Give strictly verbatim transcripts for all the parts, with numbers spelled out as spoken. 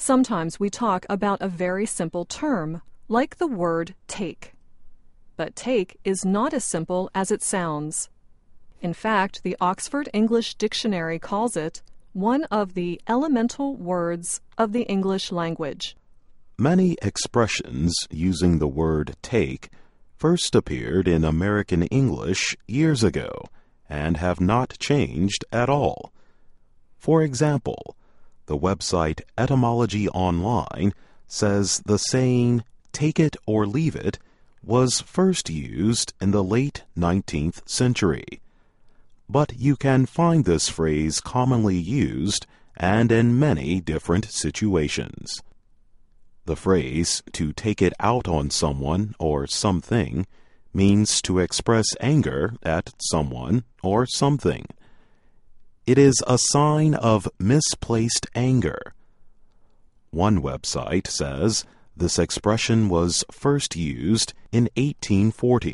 Sometimes we talk about a very simple term, like the word take. But take is not as simple as it sounds. In fact, the Oxford English Dictionary calls it one of the elemental words of the English language. Many expressions using the word take first appeared in American English years ago and have not changed at all. For example, the website Etymology Online says the saying, "take it or leave it," was first used in the late nineteenth century. But you can find this phrase commonly used and in many different situations. The phrase "to take it out on someone or something" means to express anger at someone or something. It is a sign of misplaced anger. One website says this expression was first used in eighteen forty.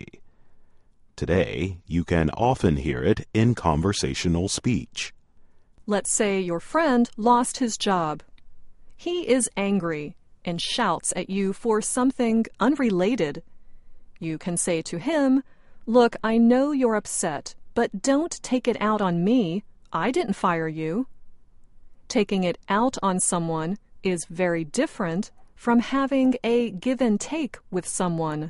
Today, you can often hear it in conversational speech. Let's say your friend lost his job. He is angry and shouts at you for something unrelated. You can say to him, "Look, I know you're upset, but don't take it out on me. I didn't fire you." Taking it out on someone is very different from having a give and take with someone.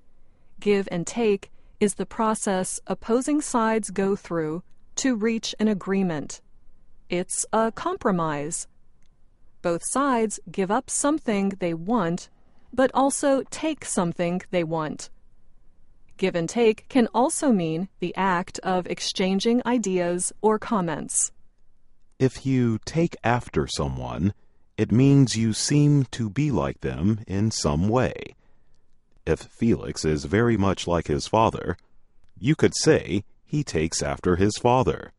Give and take is the process opposing sides go through to reach an agreement. It's a compromise. Both sides give up something they want, but also take something they want. Give and take can also mean the act of exchanging ideas or comments. If you take after someone, it means you seem to be like them in some way. If Felix is very much like his father, you could say he takes after his father.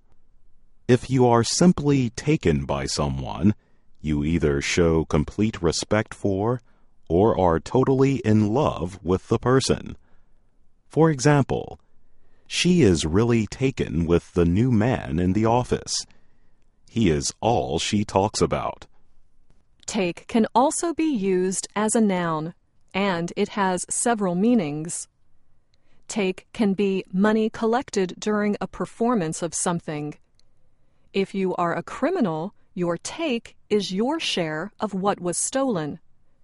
If you are simply taken by someone, you either show complete respect for or are totally in love with the person. For example, she is really taken with the new man in the office. He is all she talks about. Take can also be used as a noun, and it has several meanings. Take can be money collected during a performance of something. If you are a criminal, your take is your share of what was stolen.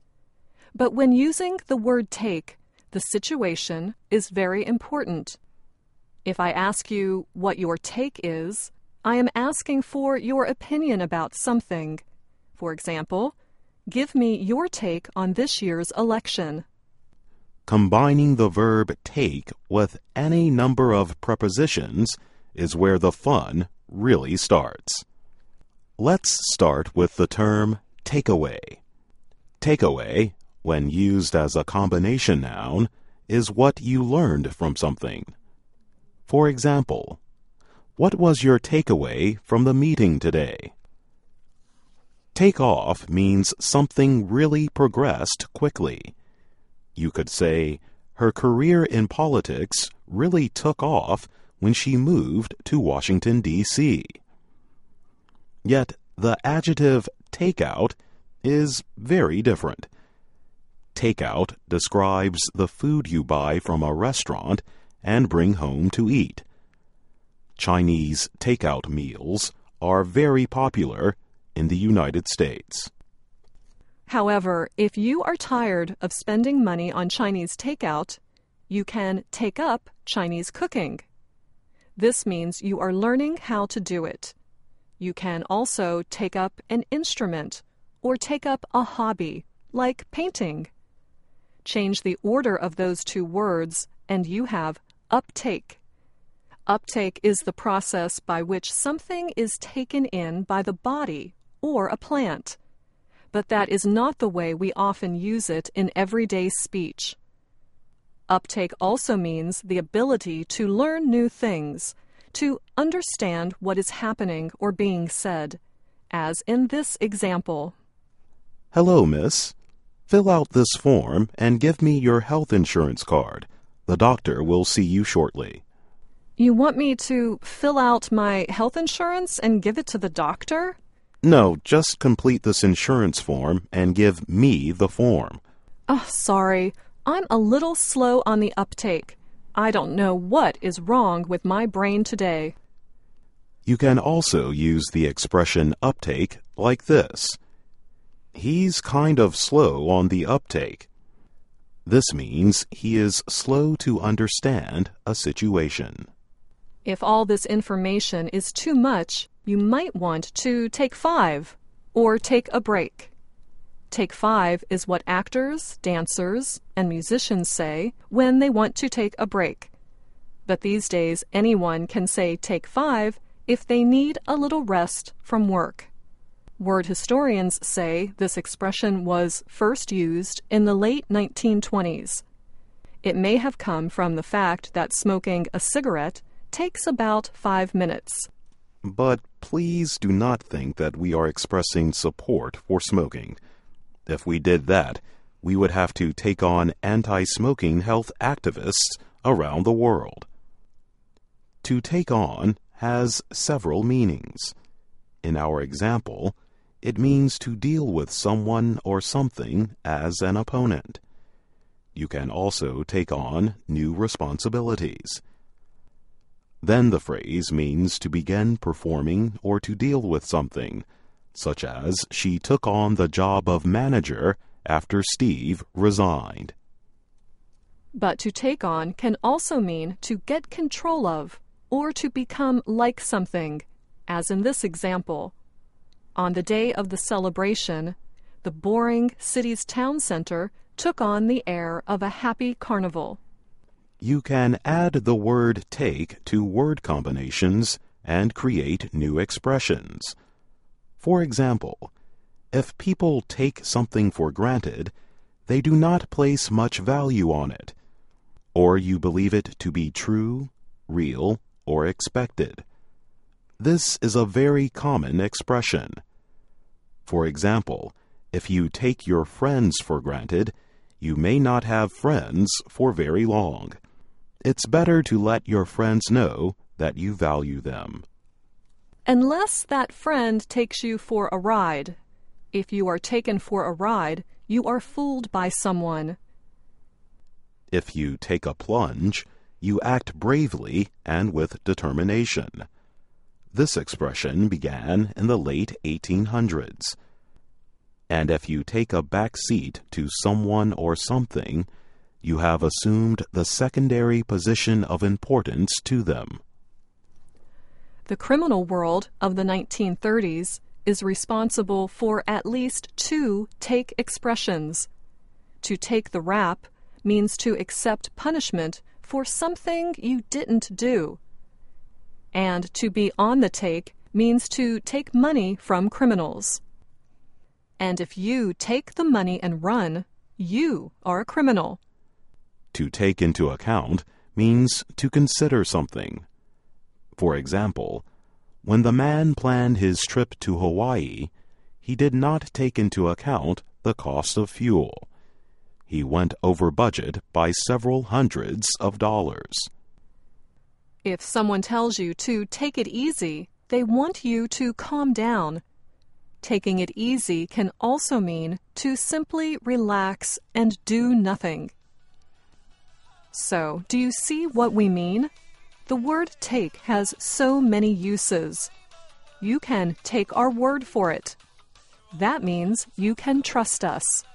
But when using the word take, the situation is very important. If I ask you what your take is, I am asking for your opinion about something. For example, give me your take on this year's election. Combining the verb take with any number of prepositions is where the fun really starts. Let's start with the term takeaway. Takeaway, when used as a combination noun, is what you learned from something. For example, what was your takeaway from the meeting today? Take off means something really progressed quickly. You could say, her career in politics really took off when she moved to Washington, D C Yet the adjective takeout is very different. Takeout describes the food you buy from a restaurant and bring home to eat. Chinese takeout meals are very popular in the United States. However, if you are tired of spending money on Chinese takeout, you can take up Chinese cooking. This means you are learning how to do it. You can also take up an instrument or take up a hobby, like painting. Change the order of those two words and you have uptake. Uptake is the process by which something is taken in by the body or a plant. But that is not the way we often use it in everyday speech. Uptake also means the ability to learn new things, to understand what is happening or being said, as in this example. Hello, miss. Fill out this form and give me your health insurance card. The doctor will see you shortly. You want me to fill out my health insurance and give it to the doctor? No, just complete this insurance form and give me the form. Oh, sorry. I'm a little slow on the uptake. I don't know what is wrong with my brain today. You can also use the expression uptake like this. He's kind of slow on the uptake. This means he is slow to understand a situation. If all this information is too much, you might want to take five or take a break. Take five is what actors, dancers, and musicians say when they want to take a break. But these days, anyone can say take five if they need a little rest from work. Word historians say this expression was first used in the late nineteen twenties. It may have come from the fact that smoking a cigarette takes about five minutes. But please do not think that we are expressing support for smoking. If we did that, we would have to take on anti-smoking health activists around the world. To take on has several meanings. In our example, it means to deal with someone or something as an opponent. You can also take on new responsibilities. Then the phrase means to begin performing or to deal with something, such as she took on the job of manager after Steve resigned. But to take on can also mean to get control of or to become like something, as in this example. On the day of the celebration, the boring city's town center took on the air of a happy carnival. You can add the word take to word combinations and create new expressions. For example, if people take something for granted, they do not place much value on it, or you believe it to be true, real, or expected. This is a very common expression. For example, if you take your friends for granted, you may not have friends for very long. It's better to let your friends know that you value them. Unless that friend takes you for a ride. If you are taken for a ride, you are fooled by someone. If you take a plunge, you act bravely and with determination. This expression began in the late eighteen hundreds. And if you take a back seat to someone or something, you have assumed the secondary position of importance to them. The criminal world of the nineteen thirties is responsible for at least two take expressions. To take the rap means to accept punishment for something you didn't do. And to be on the take means to take money from criminals. And if you take the money and run, you are a criminal. To take into account means to consider something. For example, when the man planned his trip to Hawaii, he did not take into account the cost of fuel. He went over budget by several hundreds of dollars. If someone tells you to take it easy, they want you to calm down. Taking it easy can also mean to simply relax and do nothing. So, do you see what we mean? The word take has so many uses. You can take our word for it. That means you can trust us.